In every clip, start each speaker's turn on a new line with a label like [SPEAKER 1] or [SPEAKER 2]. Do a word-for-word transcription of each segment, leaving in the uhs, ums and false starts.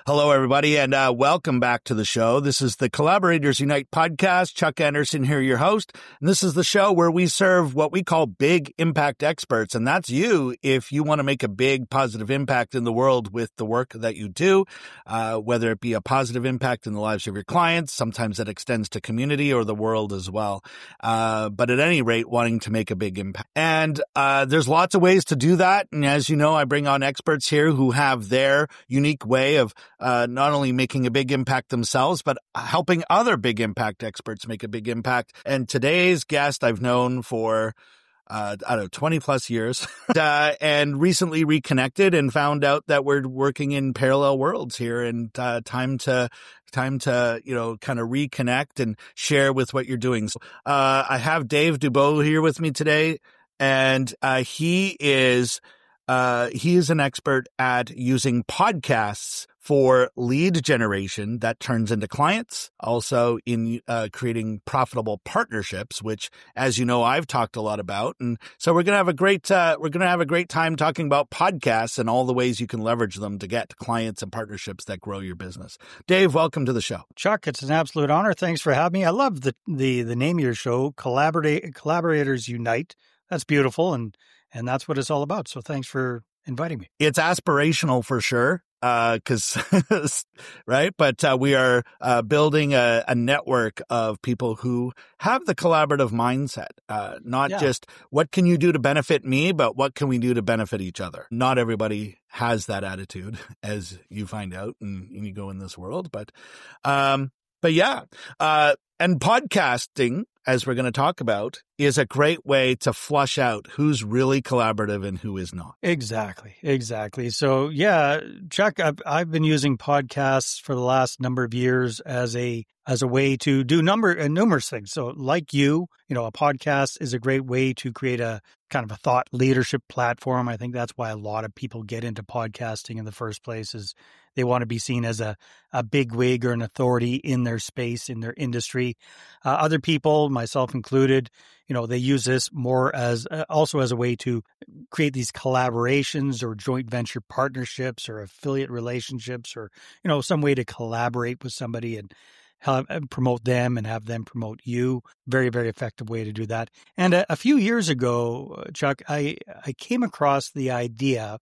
[SPEAKER 1] Hello, everybody, and uh, welcome back to the show. This is the Collaborators Unite podcast. Chuck Anderson here, your host. And this is the show where we serve what we call big impact experts. And that's you if you want to make a big positive impact in the world with the work that you do, uh, whether it be a positive impact in the lives of your clients. Sometimes that extends to community or the world as well. Uh, but at any rate, wanting to make a big impact. And uh, there's lots of ways to do that. And as you know, I bring on experts here who have their unique way of Uh, not only making a big impact themselves, but helping other big impact experts make a big impact. And today's guest I've known for, uh, I don't know, twenty plus years, uh, and recently reconnected and found out that we're working in parallel worlds here, and uh, time to, time to, you know, kind of reconnect and share with what you're doing. So, uh, I have Dave Dubeau here with me today, and uh, he is Uh, he is an expert at using podcasts for lead generation that turns into clients, also in uh, creating profitable partnerships, which, as you know, I've talked a lot about. And so we're going to have a great, uh, we're going to have a great time talking about podcasts and all the ways you can leverage them to get clients and partnerships that grow your business. Dave, welcome to the show.
[SPEAKER 2] Chuck, it's an absolute honor. Thanks for having me. I love the, the, the name of your show, Collaborate, Collaborators Unite. That's beautiful. And And that's what it's all about. So thanks for inviting me.
[SPEAKER 1] It's aspirational for sure, because, uh, right? But uh, we are uh, building a, a network of people who have the collaborative mindset, uh, not
[SPEAKER 2] Yeah.
[SPEAKER 1] just what can you do to benefit me, but what can we do to benefit each other. Not everybody has that attitude, as you find out and you go in this world. But, um, but yeah, uh, and podcasting, as we're going to talk about, is a great way to flush out who's really collaborative and who is not.
[SPEAKER 2] Exactly. Exactly. So yeah, Chuck, I've, I've been using podcasts for the last number of years as a, as a way to do number uh, numerous things. So like you, you know, a podcast is a great way to create a kind of a thought leadership platform. I think that's why a lot of people get into podcasting in the first place, is they want to be seen as a, a big wig or an authority in their space, in their industry. Uh, other people, myself included, you know, they use this more as uh, also as a way to create these collaborations or joint venture partnerships or affiliate relationships, or, you know, some way to collaborate with somebody and have, and promote them and have them promote you. Very, very effective way to do that. And a, a few years ago, Chuck, I, I came across the idea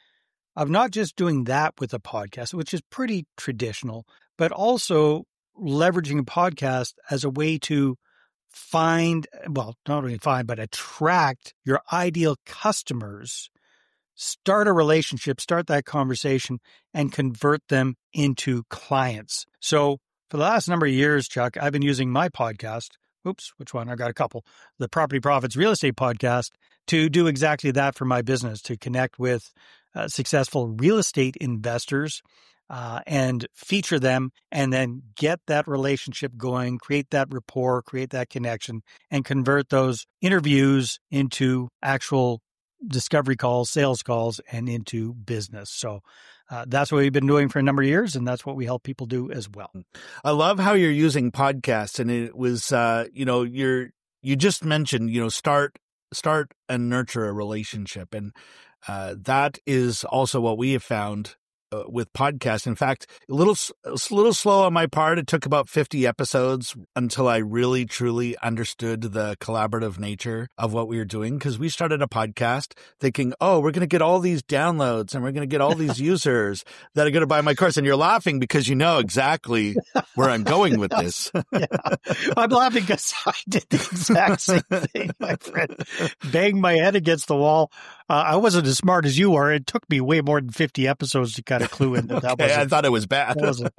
[SPEAKER 2] of not just doing that with a podcast, which is pretty traditional, but also leveraging a podcast as a way to find, well, not only find, but attract your ideal customers, start a relationship, start that conversation, and convert them into clients. So for the last number of years, Chuck, I've been using my podcast. Oops, which one? I got a couple. The Property Profits Real Estate Podcast, to do exactly that for my business, to connect with uh, successful real estate investors uh, and feature them, and then get that relationship going, create that rapport, create that connection, and convert those interviews into actual discovery calls, sales calls, and into business. So uh, that's what we've been doing for a number of years, and that's what we help people do as well.
[SPEAKER 1] I love how you're using podcasts, and it was, uh, you know, you're you just mentioned, you know, start start and nurture a relationship, and uh, that is also what we have found uh, with podcasts. In fact, a little, a little slow on my part. It took about fifty episodes until I really, truly understood the collaborative nature of what we were doing. Because we started a podcast thinking, oh, we're going to get all these downloads and we're going to get all these users that are going to buy my course. And you're laughing because you know exactly where I'm going with this.
[SPEAKER 2] Yeah. I'm laughing because I did the exact same thing, my friend. Banged my head against the wall. Uh, I wasn't as smart as you are. It took me way more than fifty episodes to kind of clue in that. That
[SPEAKER 1] okay, I thought it was bad.
[SPEAKER 2] Wasn't.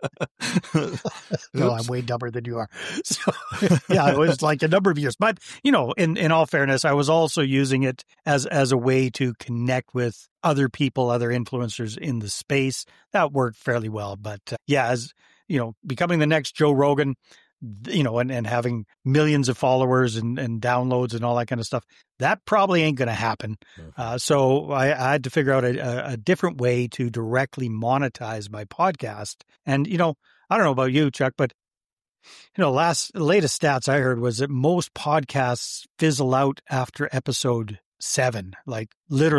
[SPEAKER 2] No, I'm way dumber than you are. So, yeah, it was like a number of years. But, you know, in, in all fairness, I was also using it as, as a way to connect with other people, other influencers in the space. That worked fairly well. But uh, yeah, as, you know, becoming the next Joe Rogan, you know, and, and having millions of followers and, and downloads and all that kind of stuff, that probably ain't going to happen. Uh, so I, I had to figure out a, a different way to directly monetize my podcast. And, you know, I don't know about you, Chuck, but, you know, last latest stats I heard was that most podcasts fizzle out after episode seven, like literally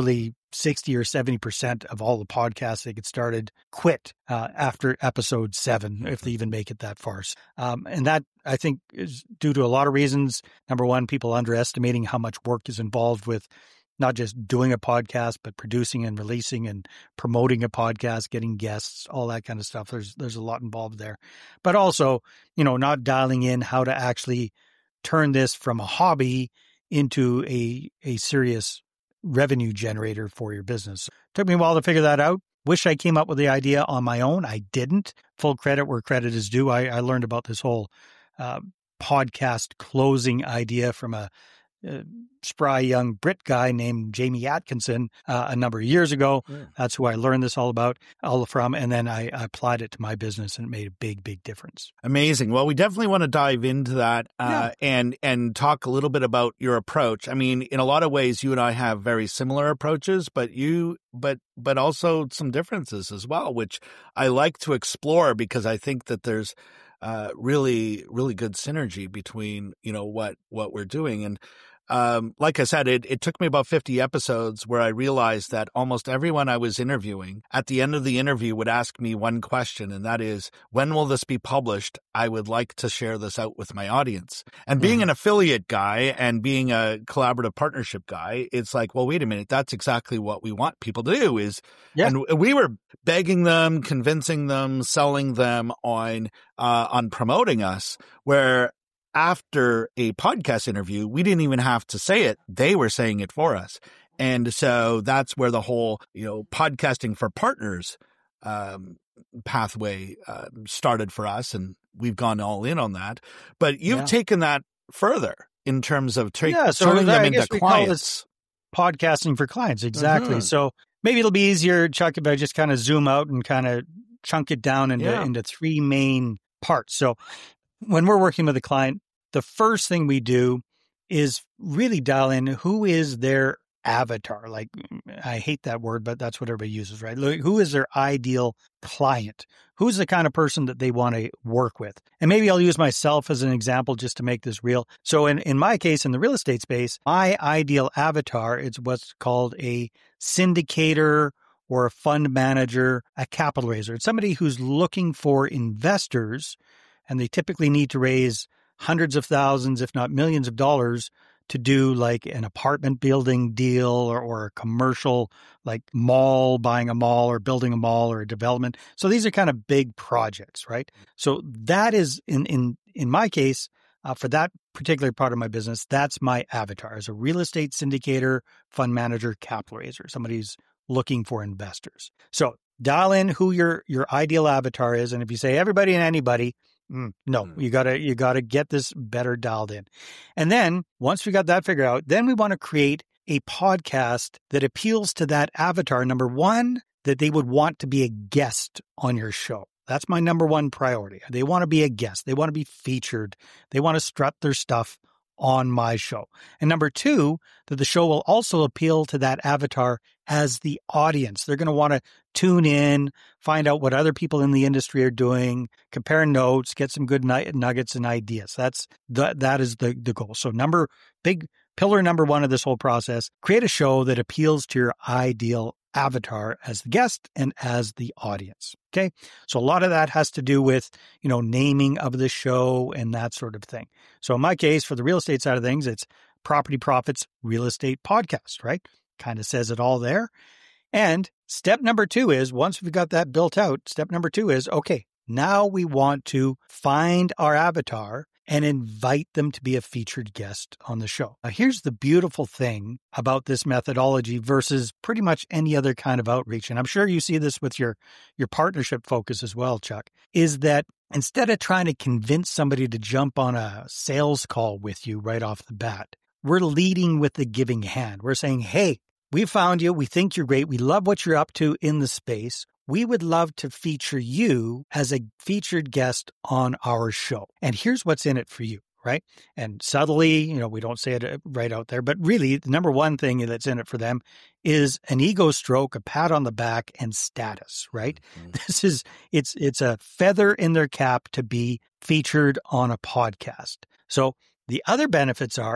[SPEAKER 2] sixty or seventy percent of all the podcasts that get started quit uh, after episode seven, if they even make it that far. Um, and that, I think, is due to a lot of reasons. Number one, people underestimating how much work is involved with not just doing a podcast, but producing and releasing and promoting a podcast, getting guests, all that kind of stuff. There's there's a lot involved there. But also, you know, not dialing in how to actually turn this from a hobby into a a serious revenue generator for your business. Took me a while to figure that out. Wish I came up with the idea on my own. I didn't. Full credit where credit is due. I, I learned about this whole uh, podcast closing idea from a Uh, spry young Brit guy named Jamie Atkinson uh, a number of years ago. Yeah. That's who I learned this all about, all from, and then I, I applied it to my business and it made a big, big difference.
[SPEAKER 1] Amazing. Well, we definitely want to dive into that uh, yeah. and and talk a little bit about your approach. I mean, in a lot of ways, you and I have very similar approaches, but you, but but also some differences as well, which I like to explore because I think that there's uh, really, really good synergy between you know what what we're doing and. Um, like I said, it, it took me about fifty episodes where I realized that almost everyone I was interviewing at the end of the interview would ask me one question, and that is, when will this be published? I would like to share this out with my audience. And being mm-hmm. an affiliate guy and being a collaborative partnership guy, it's like, well, wait a minute. That's exactly what we want people to do is, yeah. and we were begging them, convincing them, selling them on, uh, on promoting us where after a podcast interview, we didn't even have to say it. They were saying it for us. And so that's where the whole, you know, podcasting for partners um, pathway uh, started for us. And we've gone all in on that. But you've yeah. taken that further in terms of tra- yeah, so turning that, them into clients.
[SPEAKER 2] Podcasting for clients. Exactly. Mm-hmm. So maybe it'll be easier, Chuck, if I just kind of zoom out and kind of chunk it down into, yeah. into three main parts. So when we're working with a client, the first thing we do is really dial in who is their avatar. Like, I hate that word, but that's what everybody uses, right? Who is their ideal client? Who's the kind of person that they want to work with? And maybe I'll use myself as an example just to make this real. So in, in my case, in the real estate space, my ideal avatar is what's called a syndicator or a fund manager, a capital raiser. It's somebody who's looking for investors, and they typically need to raise hundreds of thousands, if not millions of dollars to do like an apartment building deal or, or a commercial like mall, buying a mall or building a mall or a development. So these are kind of big projects, right? So that is in, in, in my case, uh, for that particular part of my business, that's my avatar as a real estate syndicator, fund manager, capital raiser, somebody who's looking for investors. So dial in who your, your ideal avatar is. And if you say everybody and anybody, Mm, no, mm. you gotta, you gotta get this better dialed in. And then once we got that figured out, then we want to create a podcast that appeals to that avatar. Number one, that they would want to be a guest on your show. That's my number one priority. They want to be a guest. They want to be featured. They want to strut their stuff on my show. And number two, that the show will also appeal to that avatar as the audience. They're going to want to tune in, find out what other people in the industry are doing, compare notes, get some good nuggets and ideas. That's the, that is the, the goal. So number, big pillar number one of this whole process, create a show that appeals to your ideal avatar as the guest and as the audience. Okay. So a lot of that has to do with, you know, naming of the show and that sort of thing. So in my case, for the real estate side of things, it's Property Profits Real Estate Podcast, right? Kind of says it all there. And step number two is, once we've got that built out, step number two is, okay, now we want to find our avatar and invite them to be a featured guest on the show. Now, here's the beautiful thing about this methodology versus pretty much any other kind of outreach, and I'm sure you see this with your, your partnership focus as well, Chuck, is that instead of trying to convince somebody to jump on a sales call with you right off the bat, we're leading with the giving hand. We're saying, hey, we found you. We think you're great. We love what you're up to in the space. We would love to feature you as a featured guest on our show. And here's what's in it for you, right? And subtly, you know, we don't say it right out there, but really the number one thing that's in it for them is an ego stroke, a pat on the back, and status, right? Mm-hmm. This is, it's, it's a feather in their cap to be featured on a podcast. So the other benefits are,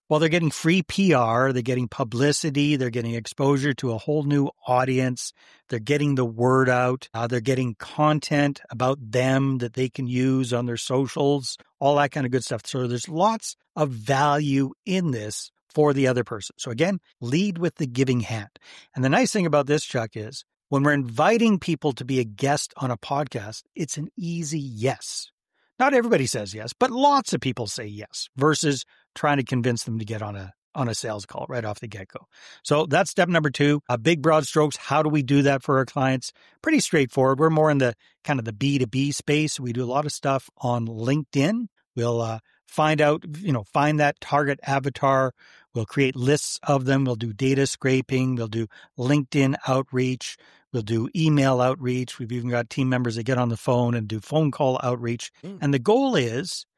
[SPEAKER 2] Well, they're getting free P R, they're getting publicity, they're getting exposure to a whole new audience, they're getting the word out, uh, they're getting content about them that they can use on their socials, all that kind of good stuff. So there's lots of value in this for the other person. So again, lead with the giving hand. And the nice thing about this, Chuck, is when we're inviting people to be a guest on a podcast, it's an easy yes. Not everybody says yes, but lots of people say yes versus trying to convince them to get on a on a sales call right off the get-go. So that's step number two. Uh, big broad strokes. How do we do that for our clients? Pretty straightforward. We're more in the kind of the B two B space. We do a lot of stuff on LinkedIn. We'll uh, find out, you know, find that target avatar. We'll create lists of them. We'll do data scraping. We'll do LinkedIn outreach. We'll do email outreach. We've even got team members that get on the phone and do phone call outreach. Mm. And the goal is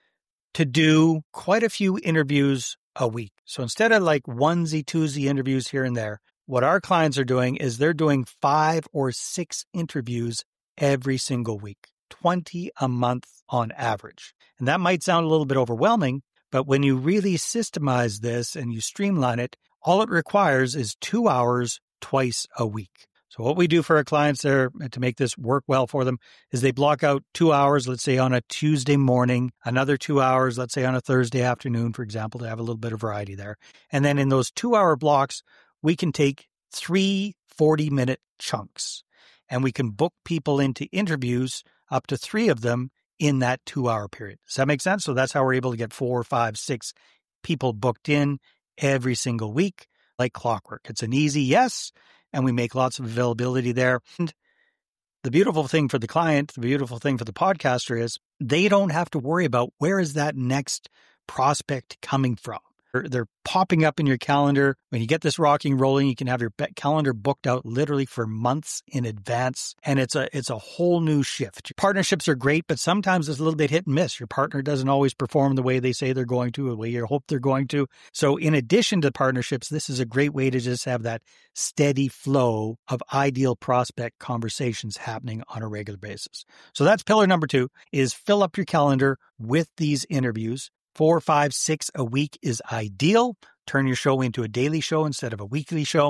[SPEAKER 2] to do quite a few interviews a week. So instead of like onesie, twosie interviews here and there, what our clients are doing is they're doing five or six interviews every single week, twenty a month on average. And that might sound a little bit overwhelming, but when you really systemize this and you streamline it, all it requires is two hours twice a week. So what we do for our clients there to make this work well for them is they block out two hours, let's say on a Tuesday morning, another two hours, let's say on a Thursday afternoon, for example, to have a little bit of variety there. And then in those two-hour blocks, we can take three forty-minute chunks, and we can book people into interviews, up to three of them, in that two-hour period. Does that make sense? So that's how we're able to get four, five, six people booked in every single week, like clockwork. It's an easy yes, and we make lots of availability there. And the beautiful thing for the client, the beautiful thing for the podcaster is they don't have to worry about where is that next prospect coming from. They're, they're popping up in your calendar. When you get this rocking rolling, you can have your calendar booked out literally for months in advance. And it's a it's a whole new shift. Your partnerships are great, but sometimes it's a little bit hit and miss. Your partner doesn't always perform the way they say they're going to, or the way you hope they're going to. So in addition to partnerships, this is a great way to just have that steady flow of ideal prospect conversations happening on a regular basis. So that's pillar number two, is fill up your calendar with these interviews. Four, five, six a week is ideal. Turn your show into a daily show instead of a weekly show.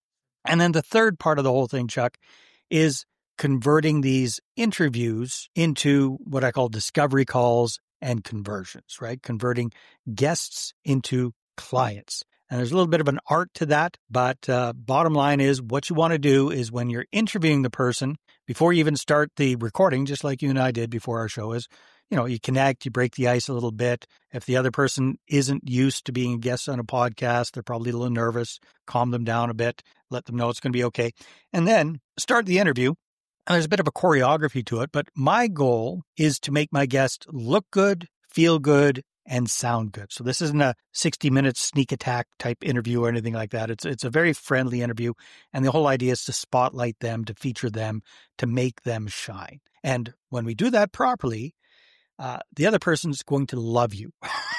[SPEAKER 2] And then the third part of the whole thing, Chuck, is converting these interviews into what I call discovery calls and conversions, right? Converting guests into clients. And there's a little bit of an art to that, but uh, bottom line is what you want to do is when you're interviewing the person, before you even start the recording, just like you and I did before our show is, you know, you connect, you break the ice a little bit. If the other person isn't used to being a guest on a podcast, they're probably a little nervous, calm them down a bit, let them know it's going to be okay. And then start the interview. And there's a bit of a choreography to it, but my goal is to make my guest look good, feel good, and sound good. So this isn't a sixty minute sneak attack type interview or anything like that. It's it's a very friendly interview. And the whole idea is to spotlight them, to feature them, to make them shine. And when we do that properly, uh, the other person's going to love you,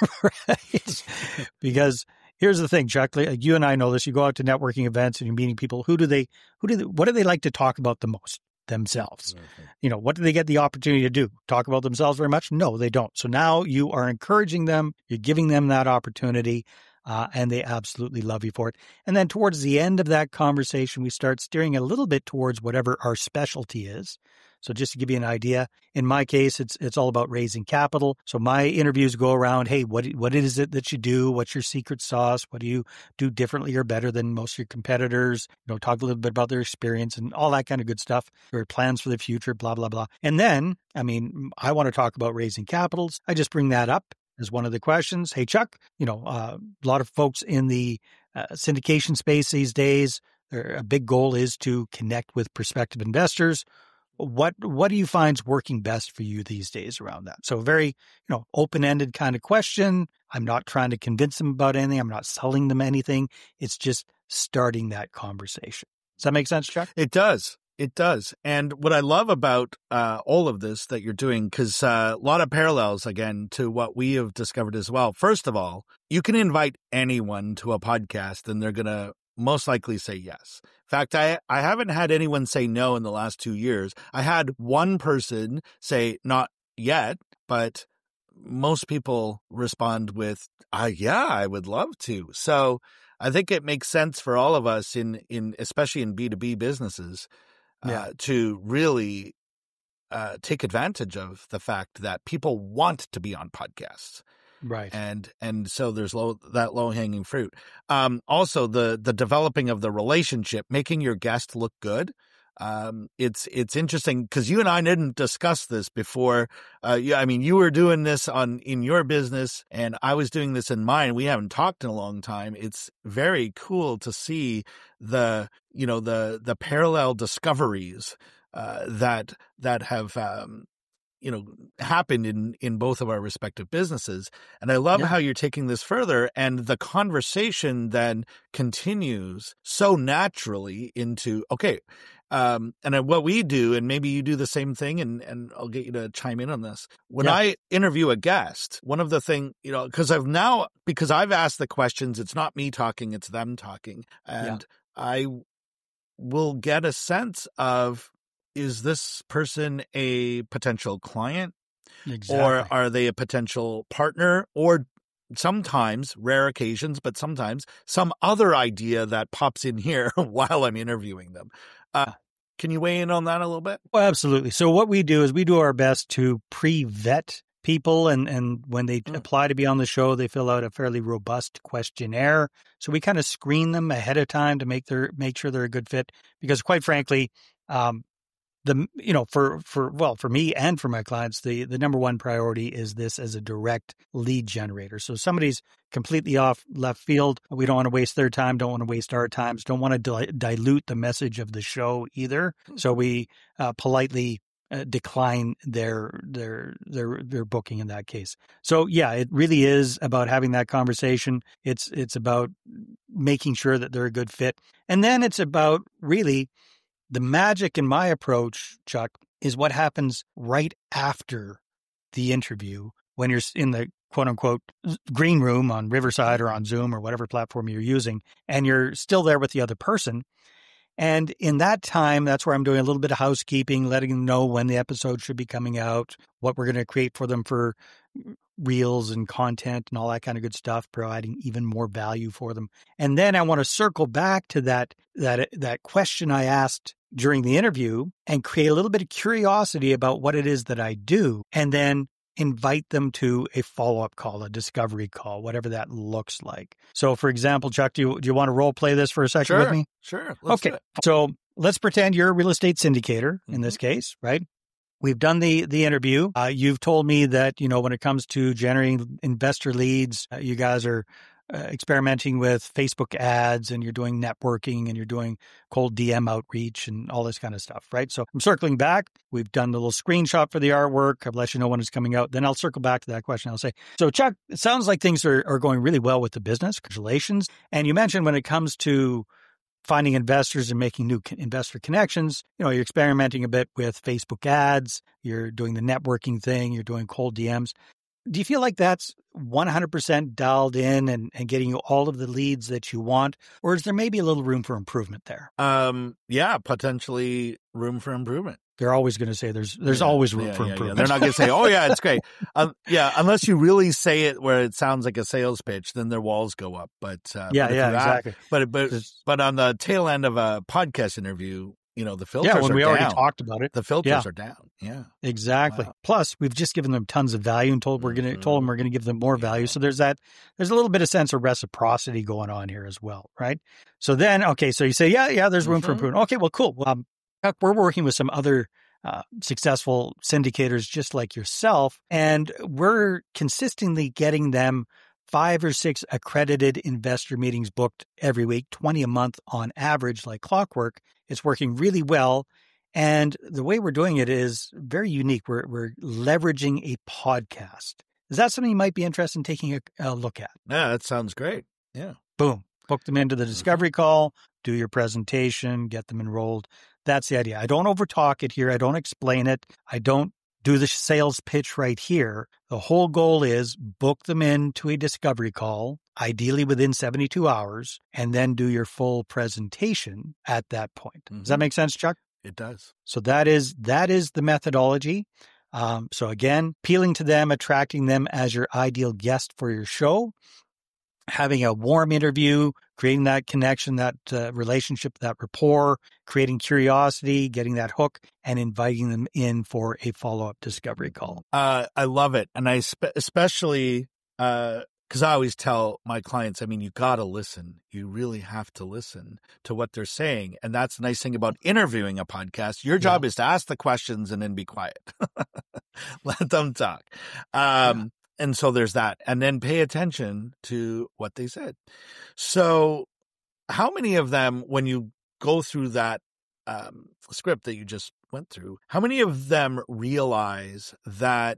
[SPEAKER 2] right? Because here's the thing, Chuck, like you and I know this, you go out to networking events and you're meeting people. Who do they, who do they, what do they like to talk about the most? Themselves. Okay. You know, what do they get the opportunity to do? Talk about themselves very much? No, they don't. So now you are encouraging them, you're giving them that opportunity, uh, and they absolutely love you for it. And then towards the end of that conversation, we start steering a little bit towards whatever our specialty is. So just to give you an idea, in my case, it's it's all about raising capital. So my interviews go around, hey, what what is it that you do? What's your secret sauce? What do you do differently or better than most of your competitors? You know, talk a little bit about their experience and all that kind of good stuff. Their plans for the future, blah, blah, blah. And then, I mean, I want to talk about raising capitals. I just bring that up as one of the questions. Hey, Chuck, you know, uh, a lot of folks in the uh, syndication space these days, their a big goal is to connect with prospective investors. What what do you find's working best for you these days around that? So very, you know, open-ended kind of question. I'm not trying to convince them about anything. I'm not selling them anything. It's just starting that conversation. Does that make sense, Chuck?
[SPEAKER 1] It does. It does. And what I love about uh, all of this that you're doing, because uh, a lot of parallels, again, to what we have discovered as well. First of all, you can invite anyone to a podcast and they're going to most likely say yes. In fact, I, I haven't had anyone say no in the last two years. I had one person say not yet, but most people respond with, uh, yeah, I would love to. So I think it makes sense for all of us in, in especially in B two B businesses, uh,
[SPEAKER 2] Yeah.
[SPEAKER 1] to really uh, take advantage of the fact that people want to be on podcasts.
[SPEAKER 2] Right.
[SPEAKER 1] And and so there's low, that low-hanging fruit. Um, also, the the developing of the relationship, making your guest look good. Um, it's it's interesting because you and I didn't discuss this before. Uh, yeah, I mean, you were doing this on in your business, and I was doing this in mine. We haven't talked in a long time. It's very cool to see the you know the the parallel discoveries uh, that that have. Um, you know, happened in, in both of our respective businesses. And I love
[SPEAKER 2] Yeah.
[SPEAKER 1] how you're taking this further, and the conversation then continues so naturally into, okay, um, and then what we do, and maybe you do the same thing, and, and I'll get you to chime in on this. When
[SPEAKER 2] Yeah.
[SPEAKER 1] I interview a guest, one of the thing, you know, because I've now, because I've asked the questions, it's not me talking, it's them talking. And I will get a sense of, is this person a potential client,
[SPEAKER 2] Exactly.
[SPEAKER 1] or are they a potential partner, or sometimes, rare occasions, but sometimes some other idea that pops in here while I'm interviewing them. Uh, can you weigh in on that a little bit?
[SPEAKER 2] Well, absolutely. So what we do is we do our best to pre-vet people, and, and when they
[SPEAKER 1] Mm.
[SPEAKER 2] apply to be on the show, they fill out a fairly robust questionnaire. So we kind of screen them ahead of time to make their make sure they're a good fit. Because quite frankly, um, the you know for for well for me and for my clients, the the number one priority is this as a direct lead generator. So somebody's completely off left field, we don't want to waste their time, don't want to waste our times, don't want to dil- dilute the message of the show either. So we uh, politely uh, decline their their their their booking in that case. So yeah, it really is about having that conversation. It's it's about making sure that they're a good fit, and then it's about really. The magic in my approach, Chuck, is what happens right after the interview when you're in the quote unquote green room on Riverside or on Zoom or whatever platform you're using, and you're still there with the other person. And in that time, that's where I'm doing a little bit of housekeeping, letting them know when the episode should be coming out, what we're going to create for them for reels and content and all that kind of good stuff, providing even more value for them. And then I want to circle back to that that that question I asked during the interview and create a little bit of curiosity about what it is that I do, and then invite them to a follow-up call, a discovery call, whatever that looks like. So, for example, Chuck, do you, do you want to role play this for a second
[SPEAKER 1] Sure,
[SPEAKER 2] with me?
[SPEAKER 1] sure. Let's
[SPEAKER 2] Okay.
[SPEAKER 1] do it.
[SPEAKER 2] So let's pretend you're a real estate syndicator in this case, right? We've done the the interview. Uh, you've told me that, you know, when it comes to generating investor leads, uh, you guys are uh, experimenting with Facebook ads, and you're doing networking, and you're doing cold D M outreach and all this kind of stuff, right? So I'm circling back. We've done the little screenshot for the artwork. I've let you know when it's coming out. Then I'll circle back to that question. I'll say, so Chuck, it sounds like things are, are going really well with the business. Congratulations. And you mentioned when it comes to finding investors and making new investor connections, you know, you're experimenting a bit with Facebook ads, you're doing the networking thing, you're doing cold D Ms. Do you feel like that's one hundred percent dialed in and, and getting you all of the leads that you want? Or is there maybe a little room for improvement there?
[SPEAKER 1] Um, yeah, potentially room for improvement.
[SPEAKER 2] They're always going to say there's there's
[SPEAKER 1] Yeah,
[SPEAKER 2] always room
[SPEAKER 1] yeah,
[SPEAKER 2] for
[SPEAKER 1] yeah,
[SPEAKER 2] improvement.
[SPEAKER 1] Yeah. They're not going to say, oh, yeah, it's great. Um, yeah, unless you really say it where it sounds like a sales pitch, then their walls go up. But uh,
[SPEAKER 2] yeah,
[SPEAKER 1] but if
[SPEAKER 2] yeah,
[SPEAKER 1] you're at-
[SPEAKER 2] exactly.
[SPEAKER 1] but but
[SPEAKER 2] There's-
[SPEAKER 1] but on the tail end of a podcast interview, you know, the filters
[SPEAKER 2] yeah, when
[SPEAKER 1] are
[SPEAKER 2] we
[SPEAKER 1] down.
[SPEAKER 2] already talked about it.
[SPEAKER 1] The filters
[SPEAKER 2] Yeah.
[SPEAKER 1] are down. Yeah.
[SPEAKER 2] Exactly.
[SPEAKER 1] Wow.
[SPEAKER 2] Plus, we've just given them tons of value and told we're going to
[SPEAKER 1] Mhm.
[SPEAKER 2] told them we're going to give them more
[SPEAKER 1] Yeah.
[SPEAKER 2] value. So there's that. There's a little bit of sense of reciprocity going on here as well, right? So then, okay, so you say, yeah, yeah, there's room for
[SPEAKER 1] Mhm.
[SPEAKER 2] improvement. Okay, well, cool. Well, um, Chuck, we're working with some other uh, successful syndicators just like yourself, and we're consistently getting them five or six accredited investor meetings booked every week, twenty a month on average, like clockwork. It's working really well. And the way we're doing it is very unique. We're, we're leveraging a podcast. Is that something you might be interested in taking a, a look at?
[SPEAKER 1] Yeah, that sounds great. Yeah.
[SPEAKER 2] Boom. Book them into the discovery call, do your presentation, get them enrolled. That's the idea. I don't overtalk it here. I don't explain it. I don't do the sales pitch right here. The whole goal is book them into a discovery call, ideally within seventy-two hours, and then do your full presentation at that point. Does that
[SPEAKER 1] Mhm.
[SPEAKER 2] make sense, Chuck?
[SPEAKER 1] It does.
[SPEAKER 2] So that is that is the methodology. Um, so again, appealing to them, attracting them as your ideal guest for your show, having a warm interview, creating that connection, that uh, relationship, that rapport, creating curiosity, getting that hook, and inviting them in for a follow-up discovery call.
[SPEAKER 1] Uh, I love it. And I spe- especially, uh, because I always tell my clients, I mean, you got to listen. You really have to listen to what they're saying. And that's the nice thing about interviewing a podcast. Your job yeah. is to ask the questions and then be quiet. Let them talk. Um, yeah. And so there's that. And then pay attention to what they said. So how many of them, when you go through that um, script that you just went through, how many of them realize that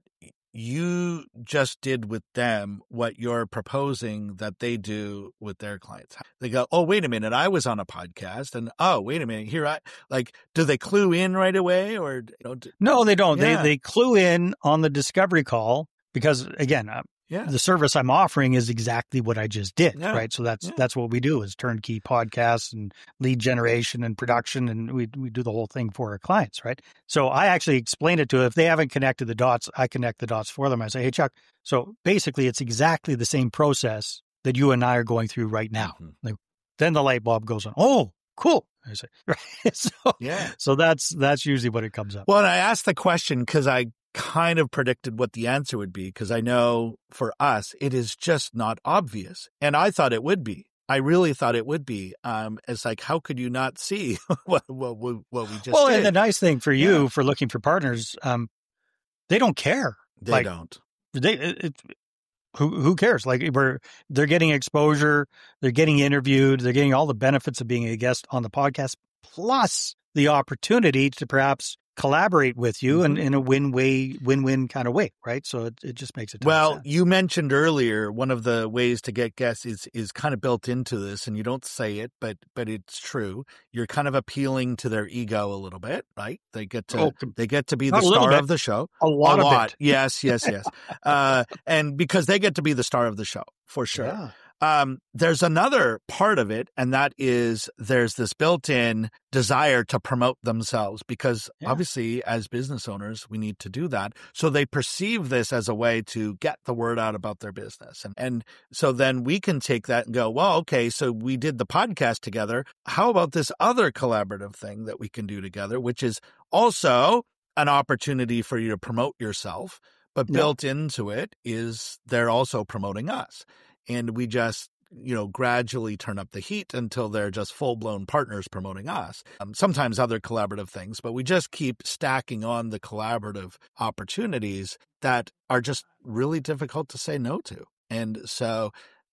[SPEAKER 1] you just did with them what you're proposing that they do with their clients? They go, oh, wait a minute, I was on a podcast, and oh, wait a minute, here I, like, do they clue in right away? Or you know, do,
[SPEAKER 2] No, they don't.
[SPEAKER 1] Yeah.
[SPEAKER 2] They they clue in on the discovery call because, again, uh,
[SPEAKER 1] yeah.
[SPEAKER 2] the service I'm offering is exactly what I just did,
[SPEAKER 1] Yeah.
[SPEAKER 2] right? So that's
[SPEAKER 1] Yeah.
[SPEAKER 2] that's what we do is turnkey podcasts and lead generation and production, and we we do the whole thing for our clients, right? So I actually explain it to, if they haven't connected the dots, I connect the dots for them. I say, hey, Chuck, so basically it's exactly the same process that you and I are going through right now.
[SPEAKER 1] Mhm.
[SPEAKER 2] Like, then the light bulb goes on. Oh, cool. I say, right? so,
[SPEAKER 1] Yeah.
[SPEAKER 2] so that's that's usually what it comes up.
[SPEAKER 1] Well, and I asked the question because I kind of predicted what the answer would be, because I know for us, it is just not obvious. And I thought it would be. I really thought it would be. Um, it's like, how could you not see what, what, what we just
[SPEAKER 2] well,
[SPEAKER 1] did?
[SPEAKER 2] And the nice thing for you,
[SPEAKER 1] Yeah.
[SPEAKER 2] for looking for partners, um, they don't care.
[SPEAKER 1] They
[SPEAKER 2] like,
[SPEAKER 1] don't.
[SPEAKER 2] They it, it, who who cares? Like, we're they're getting exposure, they're getting interviewed, they're getting all the benefits of being a guest on the podcast, plus the opportunity to perhaps collaborate with you
[SPEAKER 1] Mm-hmm.
[SPEAKER 2] in, in a win-way, win-win kind of way, right? So it, it just makes it.
[SPEAKER 1] Well,
[SPEAKER 2] sense.
[SPEAKER 1] you mentioned earlier one of the ways to get guests is is kind of built into this, and you don't say it, but but it's true. You're kind of appealing to their ego a little bit, right? They get to
[SPEAKER 2] Oh,
[SPEAKER 1] they get to be
[SPEAKER 2] not
[SPEAKER 1] the
[SPEAKER 2] a little
[SPEAKER 1] star
[SPEAKER 2] bit.
[SPEAKER 1] of the show.
[SPEAKER 2] a lot
[SPEAKER 1] a
[SPEAKER 2] of
[SPEAKER 1] lot.
[SPEAKER 2] it.
[SPEAKER 1] Yes, yes, yes. uh, and because they get to be the star of the show, for sure.
[SPEAKER 2] Yeah.
[SPEAKER 1] Um, there's another part of it, and that is there's this built-in desire to promote themselves, because
[SPEAKER 2] Yeah.
[SPEAKER 1] obviously as business owners, we need to do that. So they perceive this as a way to get the word out about their business. And, and so then we can take that and go, well, okay, so we did the podcast together. How about this other collaborative thing that we can do together, which is also an opportunity for you to promote yourself, but
[SPEAKER 2] Yeah.
[SPEAKER 1] built into it is they're also promoting us. And we just, you know, gradually turn up the heat until they're just full-blown partners promoting us. Um, sometimes other collaborative things, but we just keep stacking on the collaborative opportunities that are just really difficult to say no to. And so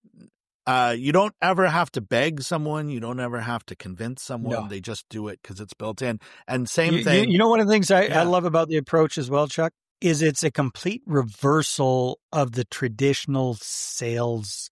[SPEAKER 1] uh, you don't ever have to beg someone. You don't ever have to convince someone.
[SPEAKER 2] No.
[SPEAKER 1] They just do it because it's built in. And same
[SPEAKER 2] You,
[SPEAKER 1] thing.
[SPEAKER 2] you, you know, one of the things I,
[SPEAKER 1] Yeah.
[SPEAKER 2] I love about the approach as well, Chuck, is it's a complete reversal of the traditional sales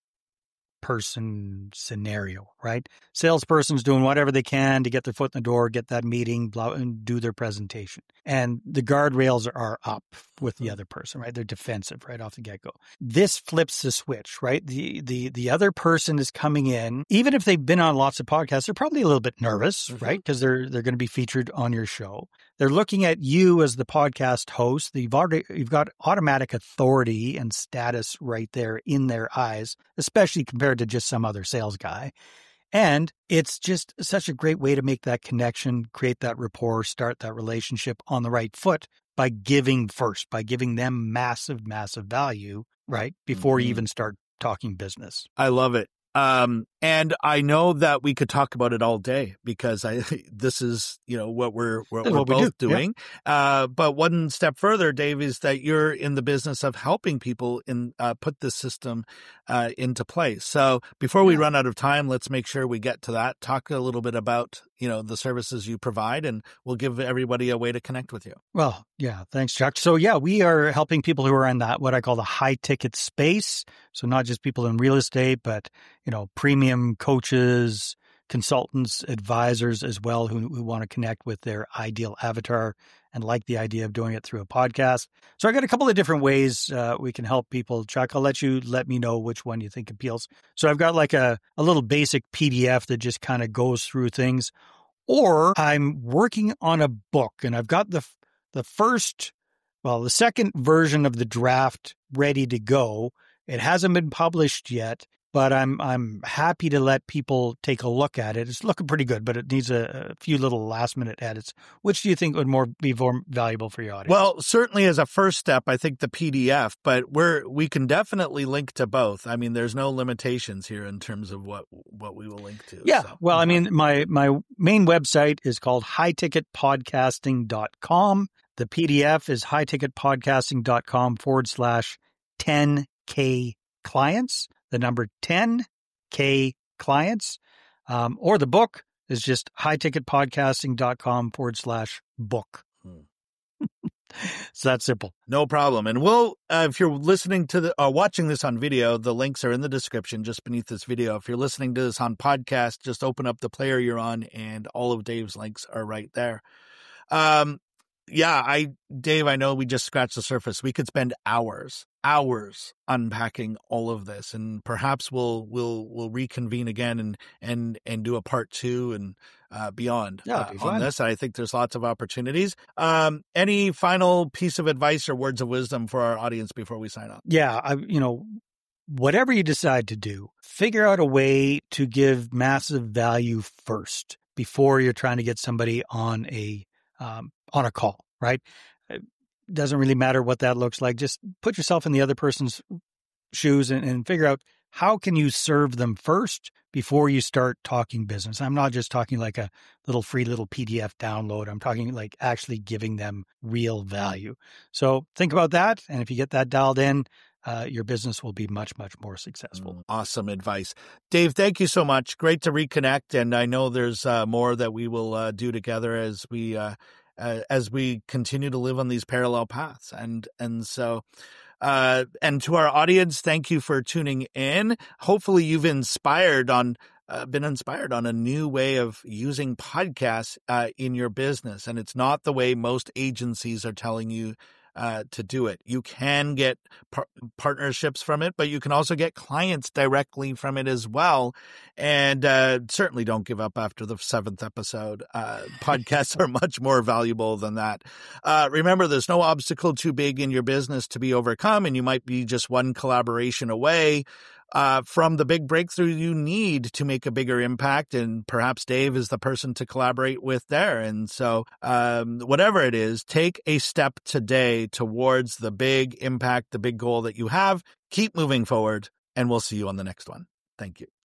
[SPEAKER 2] person scenario, right? Salesperson's doing whatever they can to get their foot in the door, get that meeting, blah, and do their presentation. And the guardrails are up with the other person, right? They're defensive right off the get-go. This flips the switch, right? The the the other person is coming in, even if they've been on lots of podcasts, they're probably a little bit nervous,
[SPEAKER 1] Mhm.
[SPEAKER 2] right? Because they're they're going to be featured on your show. They're looking at you as the podcast host. You've already, you've got automatic authority and status right there in their eyes, especially compared to just some other sales guy. And it's just such a great way to make that connection, create that rapport, start that relationship on the right foot by giving first, by giving them massive, massive value, right? Before
[SPEAKER 1] Mhm.
[SPEAKER 2] you even start talking business.
[SPEAKER 1] I love it. Um, and I know that we could talk about it all day because I, this is, you know, what we're, what
[SPEAKER 2] This is
[SPEAKER 1] we're
[SPEAKER 2] what we
[SPEAKER 1] both
[SPEAKER 2] do, yeah.
[SPEAKER 1] doing. Uh, but one step further, Dave, is that you're in the business of helping people in, uh, put this system, uh, into place. So before we
[SPEAKER 2] Yeah.
[SPEAKER 1] run out of time, let's make sure we get to that. Talk a little bit about, you know, the services you provide, and we'll give everybody a way to connect with you.
[SPEAKER 2] Well, yeah, thanks, Chuck. So yeah, we are helping people who are in that, what I call the high ticket space. So not just people in real estate, but, you know, premium coaches, consultants, advisors as well, who, who want to connect with their ideal avatar and like the idea of doing it through a podcast. So I got a couple of different ways uh, we can help people. Chuck, I'll let you let me know which one you think appeals. So I've got like a, a little basic P D F that just kind of goes through things. Or I'm working on a book, and I've got the the first, well, the second version of the draft ready to go. It hasn't been published yet, but I'm I'm happy to let people take a look at it. It's looking pretty good, but it needs a, a few little last minute edits. Which do you think would more be more valuable for your audience?
[SPEAKER 1] Well, certainly as a first step, I think the P D F, but we're we can definitely link to both. I mean, there's no limitations here in terms of what what we will link to.
[SPEAKER 2] Yeah.
[SPEAKER 1] So.
[SPEAKER 2] Well, I mean, my my main website is called high ticket podcasting dot com. The P D F is high ticket podcasting dot com forward slash ten K clients. The number ten K clients, um, or the book is just high ticket podcasting dot com forward slash book. Hmm. It's that simple.
[SPEAKER 1] No problem. And we'll, uh, if you're listening to the, uh, watching this on video, the links are in the description just beneath this video. If you're listening to this on podcast, just open up the player you're on and all of Dave's links are right there. Um, yeah, I, Dave, I know we just scratched the surface. We could spend hours, hours unpacking all of this, and perhaps we'll, we'll, we'll reconvene again and, and, and do a part two and, uh, beyond
[SPEAKER 2] yeah,
[SPEAKER 1] uh, on this. I think there's lots of opportunities. Um, any final piece of advice or words of wisdom for our audience before we sign off?
[SPEAKER 2] Yeah. I, you know, whatever you decide to do, figure out a way to give massive value first before you're trying to get somebody on a, um, on a call, right? It doesn't really matter what that looks like. Just put yourself in the other person's shoes and, and figure out how can you serve them first before you start talking business. I'm not just talking like a little free little P D F download. I'm talking like actually giving them real value. So think about that. And if you get that dialed in, uh, your business will be much, much more successful.
[SPEAKER 1] Awesome advice. Dave, thank you so much. Great to reconnect. And I know there's uh, more that we will uh, do together as we uh, uh, as we continue to live on these parallel paths. And and so, uh, and to our audience, thank you for tuning in. Hopefully you've inspired on Uh, been inspired on a new way of using podcasts uh, in your business. And it's not the way most agencies are telling you uh, to do it. You can get par- partnerships from it, but you can also get clients directly from it as well. And uh, certainly don't give up after the seventh episode. Uh, podcasts are much more valuable than that. Uh, remember, there's no obstacle too big in your business to be overcome, and you might be just one collaboration away Uh, from the big breakthrough you need to make a bigger impact. And perhaps Dave is the person to collaborate with there. And so um, whatever it is, take a step today towards the big impact, the big goal that you have. Keep moving forward, and we'll see you on the next one. Thank you.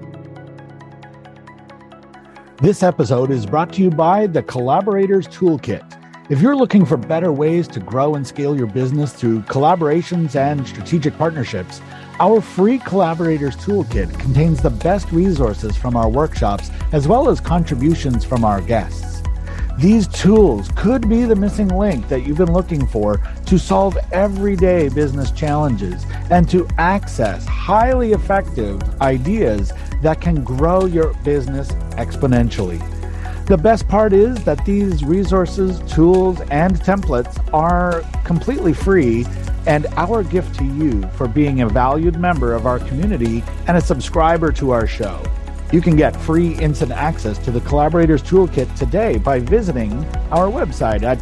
[SPEAKER 3] This episode is brought to you by the Collaborators Toolkit. If you're looking for better ways to grow and scale your business through collaborations and strategic partnerships, our free Collaborators Toolkit contains the best resources from our workshops as well as contributions from our guests. These tools could be the missing link that you've been looking for to solve everyday business challenges and to access highly effective ideas that can grow your business exponentially. The best part is that these resources, tools, and templates are completely free, and our gift to you for being a valued member of our community and a subscriber to our show. You can get free instant access to the Collaborators Toolkit today by visiting our website at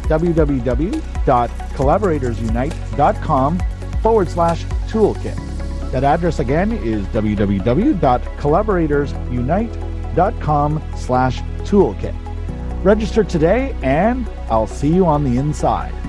[SPEAKER 3] www.collaboratorsunite.com forward slash toolkit. That address again is www.collaboratorsunite.com slash toolkit. Register today, and I'll see you on the inside.